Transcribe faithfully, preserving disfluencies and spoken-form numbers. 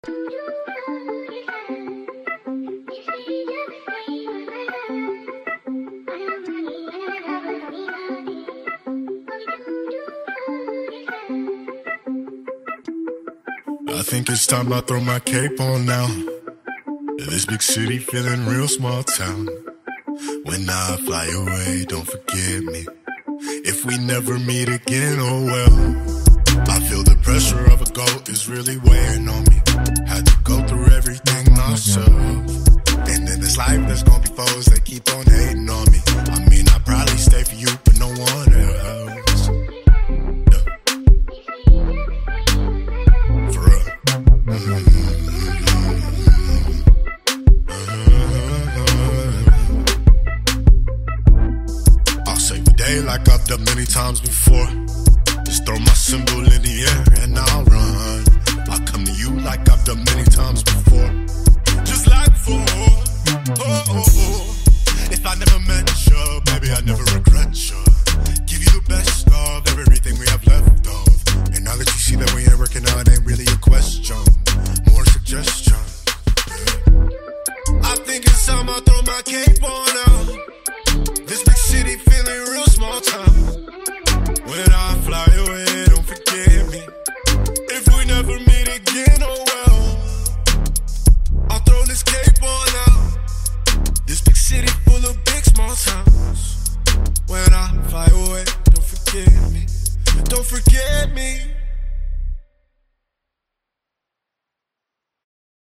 I think it's time I throw my cape on now. This big city feeling real small town. When I fly away, don't forget me. If we never meet again, oh well. I feel the pressure of a goal is really weighing on me. Had to go through everything myself. And in this life there's gonna be foes that keep on hating on me. I mean, I'd probably stay for you, but no one else. Yeah. For real. Mm-hmm. Like I've done many times before. Just throw my symbol in the air and I'll run. I'll come to you like I've done many times before. Just like before. Oh, oh, oh. If I never met you, baby, I never regret you. Give you the best of everything we have left of. And now that you see that we ain't working out, it ain't really a question. More suggestion. Yeah. I think it's time I throw my cape on now. This big city feeling real small town. When I fly away, don't forget me. If we never meet again, oh well. I'll throw this cape on now. This big city full of big small towns. When I fly away, don't forget me. Don't forget me.